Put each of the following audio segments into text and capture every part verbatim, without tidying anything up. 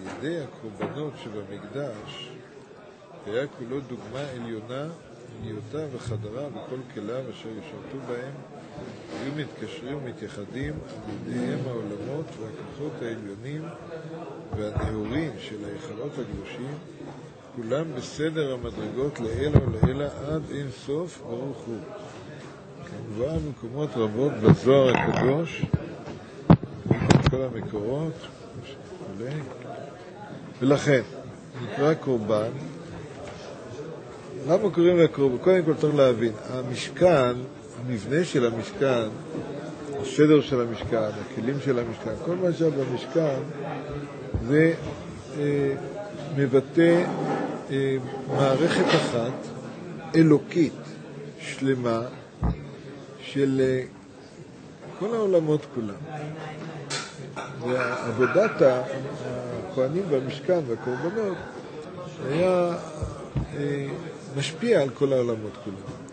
ידי הקורבנות שבמקדש היה כולו דוגמה עליונה, עליותה וחדרה בכל כליו אשר ישרתו בהם, היו מתקשרים ומתייחדים על ידיהם העולמות והכוחות העליונים והנאורים של היכלות הקדושים, כולם בסדר המדרגות לעילה ולעילה עד אין סוף ברוך הוא. כמובן במקומות רבות בזוהר הקדוש, כל המקורות, ולכן נקרא קורבן. למה קוראים לקורבן? קודם כל צריך להבין, המשכן, המבנה של המשכן, הסדר של המשכן, הכלים של המשכן, כל מה שהיה במשכן זה אה, מבטא אה, מערכת אחת אלוקית שלמה של אה, כל העולמות כולם. ועבודת הכהנים במשכן והקורבנות היה אה, משפיע על כל העולמות כולם.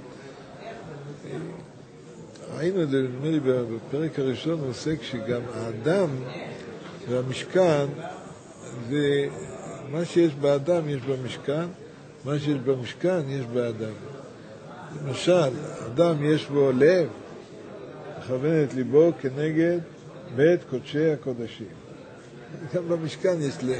ראינו את זה, נדמה לי, בפרק הראשון הוא עוסק שגם האדם והמשכן, זה מה שיש באדם יש במשכן, מה שיש במשכן יש באדם. למשל, אדם יש בו לב, מכוון את ליבו כנגד בית קודשי הקודשים. גם במשכן יש לב.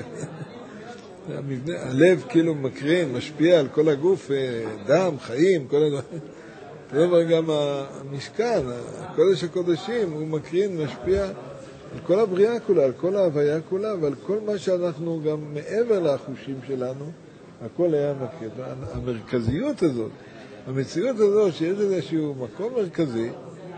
המבנה, הלב כאילו מקרין, משפיע על כל הגוף, דם, חיים, כל הדברים. דבר גם המשכן, הקודש הקודשים, הוא מקרין, משפיע על כל הבריאה כולה, על כל ההוויה כולה, ועל כל מה שאנחנו גם מעבר לחושים שלנו, הכל היה מקרין. המרכזיות הזאת, המציאות הזאת, שיש איזשהו מקום מרכזי,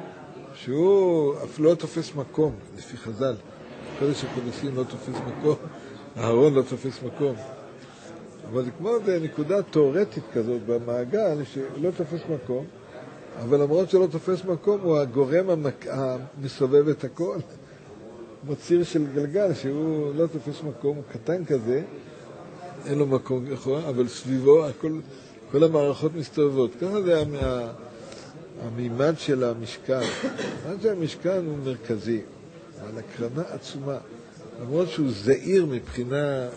שהוא אף לא תופס מקום, לפי חז"ל. הקודש הקודשים לא תופס מקום, הארון לא תופס מקום. אבל זה כמו נקודה תיאורטית כזאת במעגל, שלא תופס מקום, אבל למרות שלא תופס מקום, הוא הגורם המק... המסובב את הכל. מציר של גלגל, שהוא לא תופס מקום, הוא קטן כזה, אין לו מקום, אבל סביבו הכל, כל המערכות מסתובבות. ככה זה מה... המימד של המשכן. מה זה המשכן הוא מרכזי, אבל הקרנה עצומה. למרות שהוא זהיר מבחינה...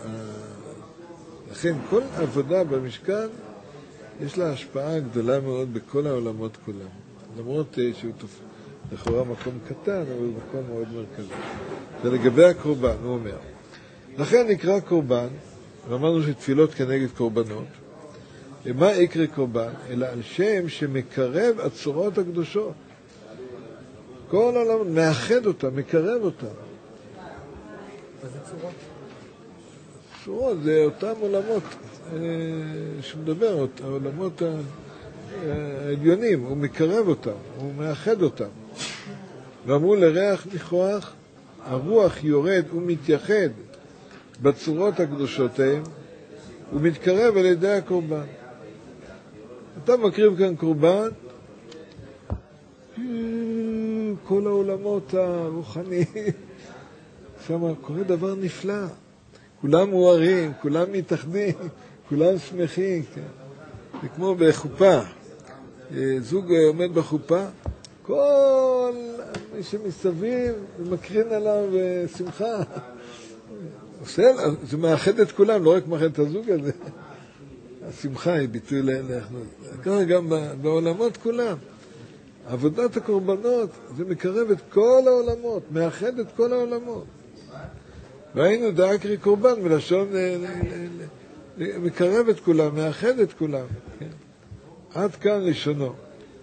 לכן כל עבודה במשכן יש לה השפעה גדולה מאוד בכל העולמות כולם. למרות שהוא לכאורה מקום קטן, אבל הוא מקום מאוד מרכזי. ולגבי הקורבן, הוא אומר, לכן נקרא קורבן, ואמרנו שתפילות כנגד קורבנות, למה יקרא קורבן? אלא על שם שמקרב הצורות הקדושות. כל העולם מאחד אותה, מקרב אותה. מה זה צורות? צורות זה אותם עולמות שמדבר, העולמות העליונים, הוא מקרב אותם, הוא מאחד אותם. ואמרו לריח ניחוח, הרוח יורד ומתייחד בצורות הקדושות ההם, הוא מתקרב על ידי הקורבן. אתה מקריב כאן קורבן, כל העולמות הרוחניים, שם קורה דבר נפלא. כולם מוארים, כולם מתאחדים, כולם שמחים. כן. זה כמו בחופה. זוג עומד בחופה, כל מי שמסביב מקרין עליו שמחה. זה מאחד את כולם, לא רק מאחד את הזוג הזה. השמחה היא ביטוי לאחדות. ככה גם בעולמות כולם. עבודת הקורבנות זה מקרב את כל העולמות, מאחד את כל העולמות. והיינו דאקרי קורבן מלשון מקרב את כולם, מאחד את כולם. כן? עד כאן לשונו.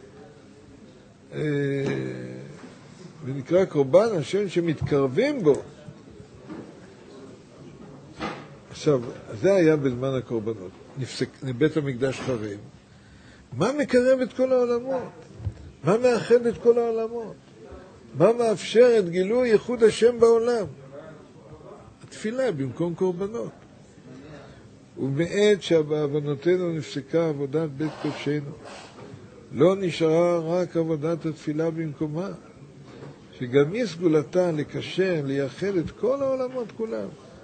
ונקרא קורבן השם שמתקרבים בו. עכשיו, זה היה בזמן הקורבנות. נפסק, בית המקדש חרב. מה מקרב את כל העולמות? מה מאחד את כל העולמות? מה מאפשר את גילוי ייחוד השם בעולם? התפילה במקום קורבנות. ומעת שבעוונותינו נפסקה עבודת בית קודשנו, לא נשארה רק עבודת התפילה במקומה, שגם היא סגולתה לקשר, לייחד את כל העולמות כולם.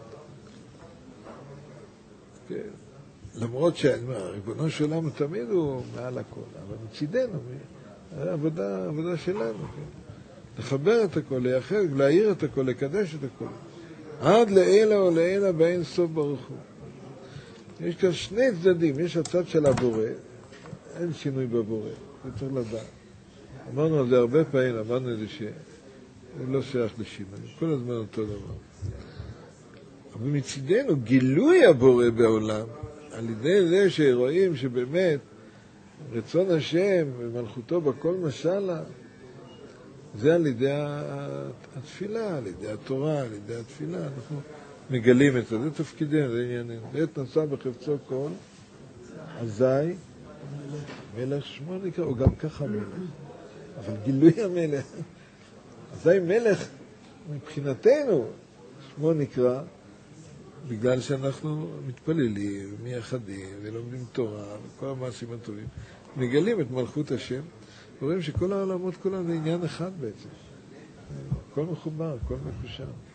כן. למרות שהריבונו של עולם תמיד הוא מעל הכל, אבל מצידנו, עבודה, עבודה שלנו, כן. לחבר את הכל, לייחד, להעיר את הכל, לקדש את הכל. עד לעילה או לעילה באין סוף ברוך הוא. יש כאן שני צדדים, יש הצד של הבורא, אין שינוי בבורא, זה צריך לדעת. אמרנו על זה הרבה פעמים, אמרנו את זה שהוא לא שייך לשינוי, כל הזמן אותו דבר. אבל מצידנו גילוי הבורא בעולם, על ידי זה שרואים שבאמת רצון השם ומלכותו בכל משלה, זה על ידי התפילה, על ידי התורה, על ידי התפילה, אנחנו מגלים את זה, זה תפקידנו, זה ענייננו. בעת נשא בחפצו כל, אזי מלך שמו נקרא, או גם ככה מלך, אבל גילוי המלך, אזי מלך מבחינתנו שמו נקרא, בגלל שאנחנו מתפללים, מייחדים, ולומדים תורה, וכל המעשים הטובים, מגלים את מלכות השם, ורואים שכל העולמות כולם זה עניין אחד בעצם. הכל מחובר, הכל מקושר.